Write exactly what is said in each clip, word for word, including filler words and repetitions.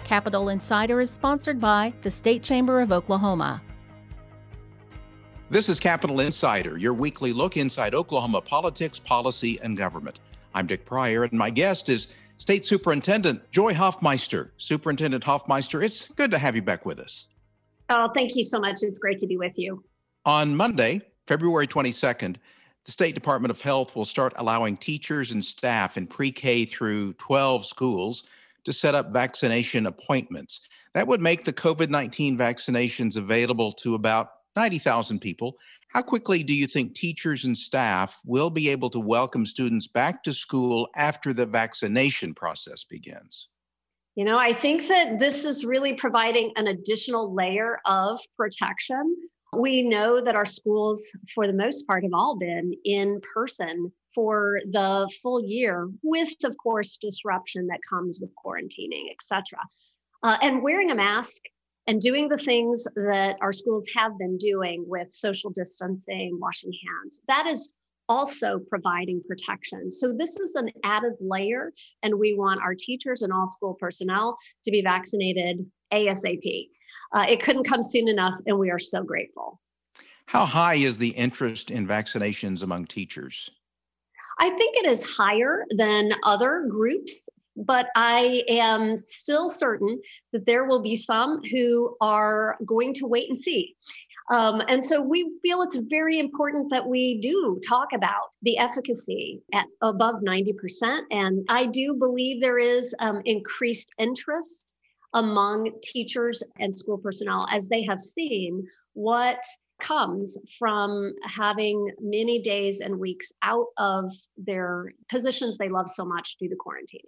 Capitol Insider is sponsored by the State Chamber of Oklahoma. This is Capitol Insider, your weekly look inside Oklahoma politics, policy, and government. I'm Dick Pryor, and my guest is State Superintendent Joy Hoffmeister. Superintendent Hoffmeister, it's good to have you back with us. Oh, thank you so much. It's great to be with you. On Monday, February twenty-second, the State Department of Health will start allowing teachers and staff in pre-K through twelve schools to set up vaccination appointments. That would make the COVID nineteen vaccinations available to about ninety thousand people. How quickly do you think teachers and staff will be able to welcome students back to school after the vaccination process begins? You know, I think that this is really providing an additional layer of protection. We know that our schools, for the most part, have all been in person for the full year, with, of course, disruption that comes with quarantining, et cetera. Uh, and wearing a mask and doing the things that our schools have been doing with social distancing, washing hands, that is also providing protection. So this is an added layer, and we want our teachers and all school personnel to be vaccinated ASAP. Uh, it couldn't come soon enough, and we are so grateful. How high is the interest in vaccinations among teachers? I think it is higher than other groups, but I am still certain that there will be some who are going to wait and see. Um, and so we feel it's very important that we do talk about the efficacy at above ninety percent. And I do believe there is um, increased interest among teachers and school personnel as they have seen what comes from having many days and weeks out of their positions they love so much due to quarantining.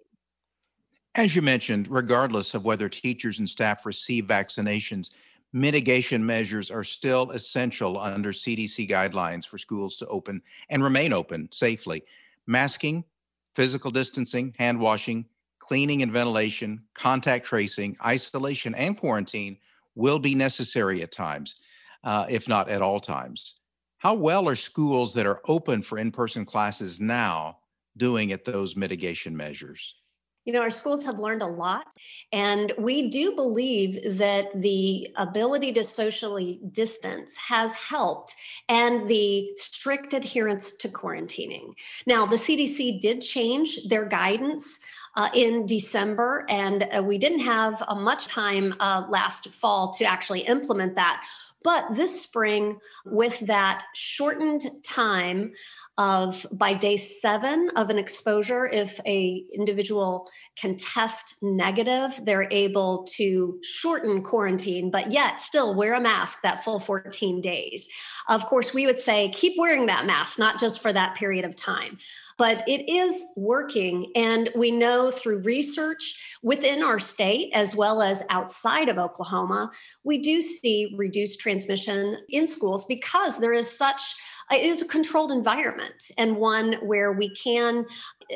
As you mentioned, regardless of whether teachers and staff receive vaccinations, mitigation measures are still essential under C D C guidelines for schools to open and remain open safely. Masking, physical distancing, hand washing, cleaning and ventilation, contact tracing, isolation, and quarantine will be necessary at times, uh, if not at all times. How well are schools that are open for in-person classes now doing at those mitigation measures? You know, our schools have learned a lot, and we do believe that the ability to socially distance has helped, and the strict adherence to quarantining. Now, the C D C did change their guidance uh, in December, and uh, we didn't have uh, much time uh, last fall to actually implement that. But this spring, with that shortened time of by day seven of an exposure, if a individual can test negative, they're able to shorten quarantine, but yet still wear a mask that full fourteen days. Of course, we would say keep wearing that mask, not just for that period of time. But it is working, and we know through research within our state as well as outside of Oklahoma, we do see reduced transmission in schools because there is such, it is a controlled environment, and one where we can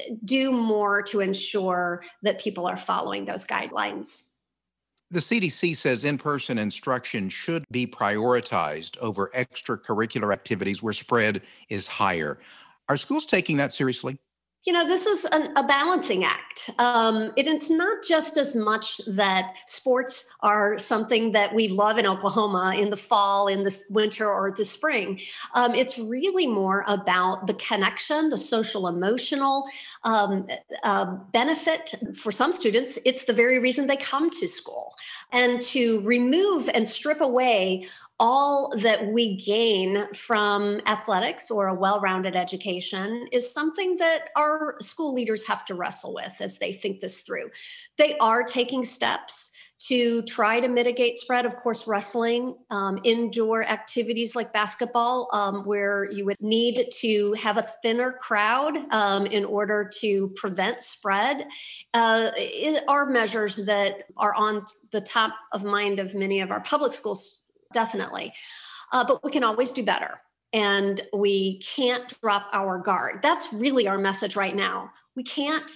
do more to ensure that people are following those guidelines. The C D C says in-person instruction should be prioritized over extracurricular activities where spread is higher. Are schools taking that seriously? You know, this is an, a balancing act. Um, it, it's not just as much that sports are something that we love in Oklahoma in the fall, in the winter, or the spring. Um, it's really more about the connection, the social emotional um, uh, benefit. For some students, it's the very reason they come to school. And to remove and strip away all that we gain from athletics or a well-rounded education is something that our school leaders have to wrestle with as they think this through. They are taking steps to try to mitigate spread. Of course, wrestling, um, indoor activities like basketball, um, where you would need to have a thinner crowd um, in order to prevent spread, uh, are measures that are on the top of mind of many of our public schools. Definitely. Uh, but we can always do better, and we can't drop our guard. That's really our message right now. We can't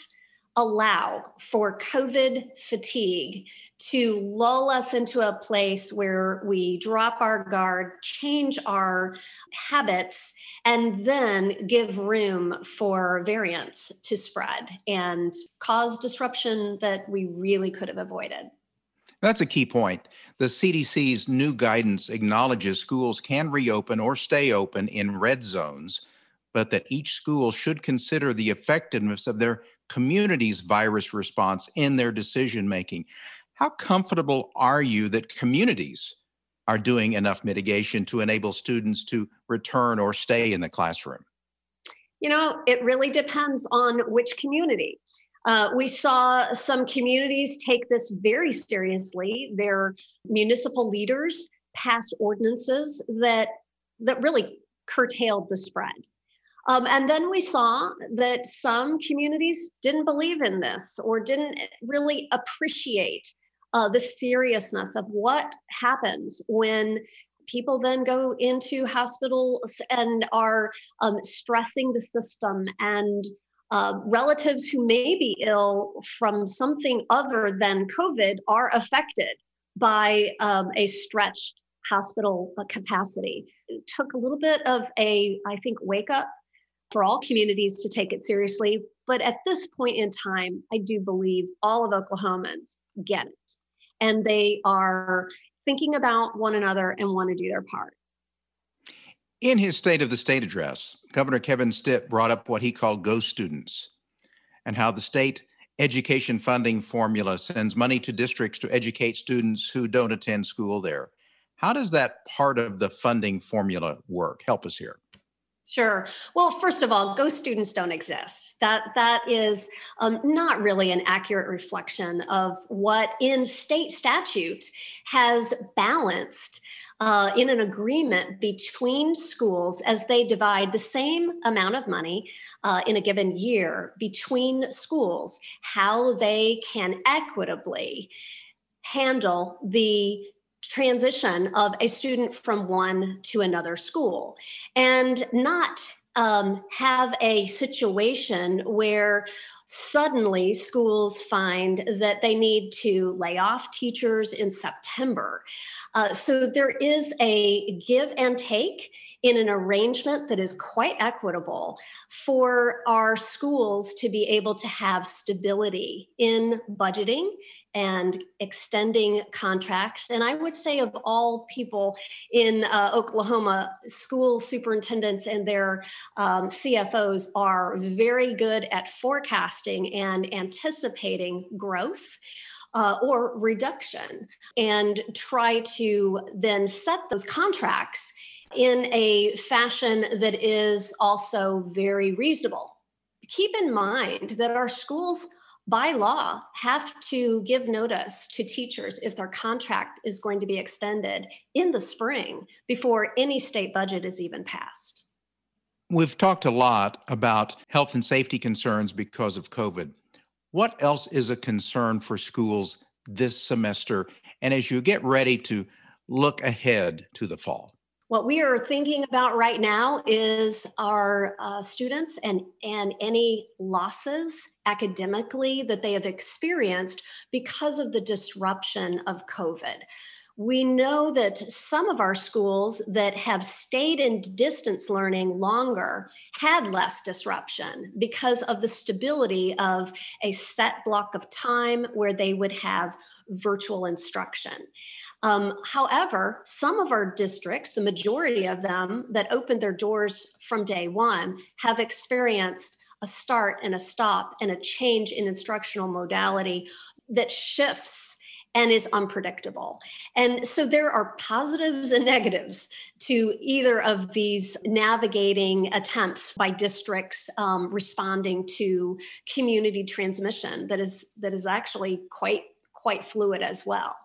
allow for COVID fatigue to lull us into a place where we drop our guard, change our habits, and then give room for variants to spread and cause disruption that we really could have avoided. That's a key point. The C D C's new guidance acknowledges schools can reopen or stay open in red zones, but that each school should consider the effectiveness of their community's virus response in their decision making. How comfortable are you that communities are doing enough mitigation to enable students to return or stay in the classroom? You know, it really depends on which community. Uh, we saw some communities take this very seriously. Their municipal leaders passed ordinances that that really curtailed the spread. Um, and then we saw that some communities didn't believe in this or didn't really appreciate uh, the seriousness of what happens when people then go into hospitals and are um, stressing the system, and uh, relatives who may be ill from something other than COVID are affected by um, a stretched hospital capacity. It took a little bit of a, I think, wake up for all communities to take it seriously. But at this point in time, I do believe all of Oklahomans get it. And they are thinking about one another and want to do their part. In his State of the State address, Governor Kevin Stitt brought up what he called ghost students and how the state education funding formula sends money to districts to educate students who don't attend school there. How does that part of the funding formula work? Help us here. Sure. Well, first of all, ghost students don't exist. That that is um, not really an accurate reflection of what in state statute has balanced uh, in an agreement between schools as they divide the same amount of money uh, in a given year between schools, how they can equitably handle the transition of a student from one to another school, and not um, have a situation where suddenly schools find that they need to lay off teachers in September. Uh, so there is a give and take in an arrangement that is quite equitable for our schools to be able to have stability in budgeting and extending contracts. And I would say of all people in uh, Oklahoma, school superintendents and their um, C F Os are very good at forecasting and anticipating growth uh, or reduction, and try to then set those contracts in a fashion that is also very reasonable. Keep in mind that our schools by law have to give notice to teachers if their contract is going to be extended in the spring before any state budget is even passed. We've talked a lot about health and safety concerns because of COVID. What else is a concern for schools this semester, and as you get ready to look ahead to the fall? What we are thinking about right now is our uh, students and, and any losses academically that they have experienced because of the disruption of COVID. We know that some of our schools that have stayed in distance learning longer had less disruption because of the stability of a set block of time where they would have virtual instruction. Um, however, some of our districts, the majority of them that opened their doors from day one, have experienced a start and a stop and a change in instructional modality that shifts and is unpredictable. And so there are positives and negatives to either of these navigating attempts by districts um, responding to community transmission that is that is actually quite quite fluid as well.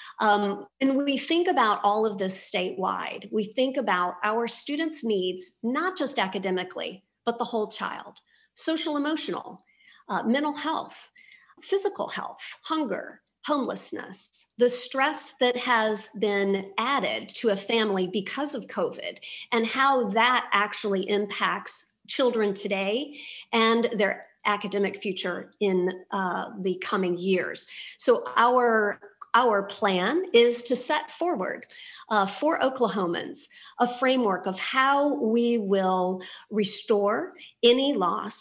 Um, and we think about all of this statewide. We think about our students' needs, not just academically, but the whole child, social, emotional, uh, mental health, physical health, hunger, homelessness, the stress that has been added to a family because of COVID, and how that actually impacts children today and their academic future in uh, the coming years. So our Our plan is to set forward uh, for Oklahomans a framework of how we will restore any loss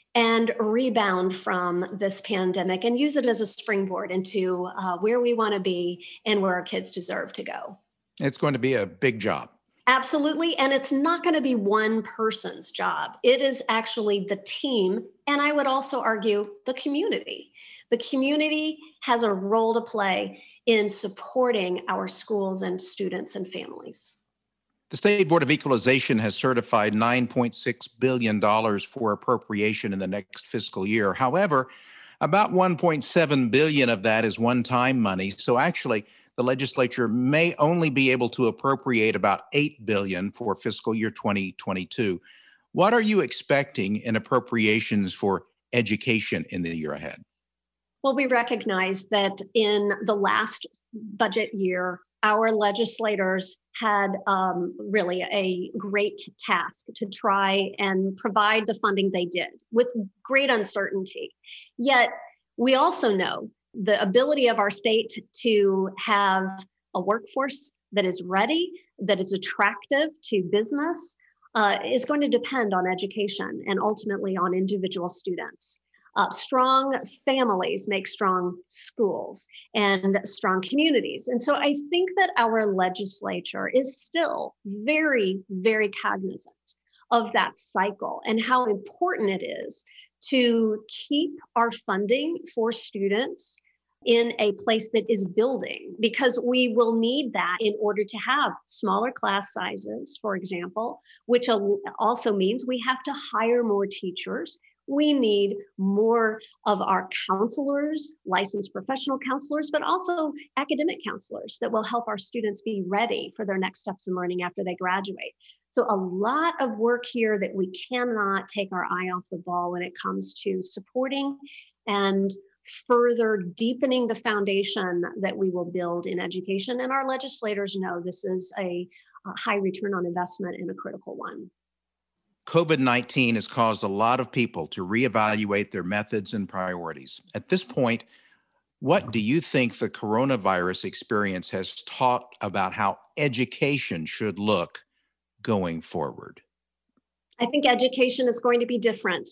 and rebound from this pandemic and use it as a springboard into uh, where we want to be and where our kids deserve to go. It's going to be a big job. Absolutely. And it's not going to be one person's job. It is actually the team. And I would also argue the community. The community has a role to play in supporting our schools and students and families. The State Board of Equalization has certified nine point six billion dollars for appropriation in the next fiscal year. However, about one point seven billion dollars of that is one-time money. So actually, the legislature may only be able to appropriate about eight billion dollars for fiscal year twenty twenty-two. What are you expecting in appropriations for education in the year ahead? Well, we recognize that in the last budget year, our legislators had um, really a great task to try and provide the funding they did with great uncertainty. Yet, we also know the ability of our state to have a workforce that is ready, that is attractive to business, uh, is going to depend on education and ultimately on individual students. Uh, strong families make strong schools and strong communities. And so I think that our legislature is still very, very cognizant of that cycle and how important it is to keep our funding for students in a place that is building, because we will need that in order to have smaller class sizes, for example, which also means we have to hire more teachers. We need more of our counselors, licensed professional counselors, but also academic counselors that will help our students be ready for their next steps in learning after they graduate. So a lot of work here that we cannot take our eye off the ball when it comes to supporting and further deepening the foundation that we will build in education. And our legislators know this is a, a high return on investment and a critical one. COVID nineteen has caused a lot of people to reevaluate their methods and priorities. At this point, what do you think the coronavirus experience has taught about how education should look going forward? I think education is going to be different.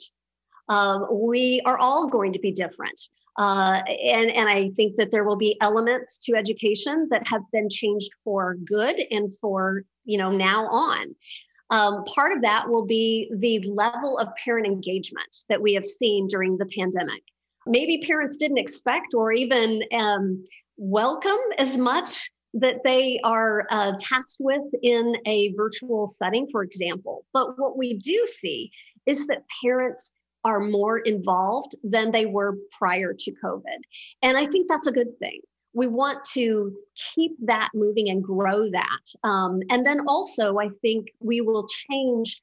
Uh, we are all going to be different. Uh, and, and I think that there will be elements to education that have been changed for good and for, you know, now on. Um, part of that will be the level of parent engagement that we have seen during the pandemic. Maybe parents didn't expect or even um, welcome as much that they are uh, tasked with in a virtual setting, for example. But what we do see is that parents are more involved than they were prior to COVID. And I think that's a good thing. We want to keep that moving and grow that. Um, and then also, I think we will change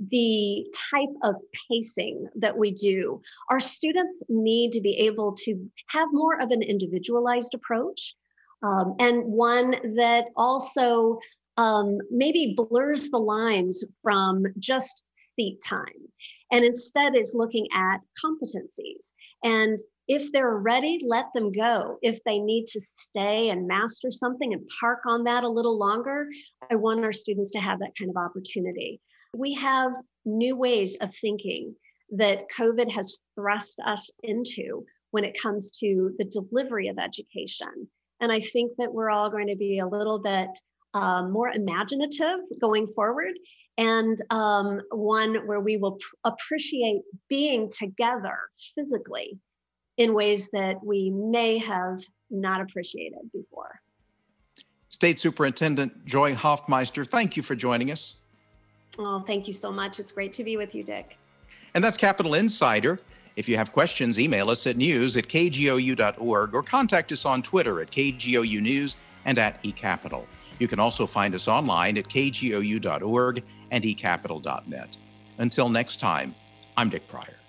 the type of pacing that we do. Our students need to be able to have more of an individualized approach, um, and one that also um, maybe blurs the lines from just seat time, and instead is looking at competencies. And if they're ready, let them go. If they need to stay and master something and park on that a little longer, I want our students to have that kind of opportunity. We have new ways of thinking that COVID has thrust us into when it comes to the delivery of education. And I think that we're all going to be a little bit um, more imaginative going forward, and um, one where we will pr- appreciate being together physically in ways that we may have not appreciated before. State Superintendent Joy Hoffmeister, thank you for joining us. Oh, thank you so much. It's great to be with you, Dick. And that's Capitol Insider. If you have questions, email us at news at k g o u dot org or contact us on Twitter at K G O U News and at eCapital. You can also find us online at k g o u dot org and e capital dot net. Until next time, I'm Dick Pryor.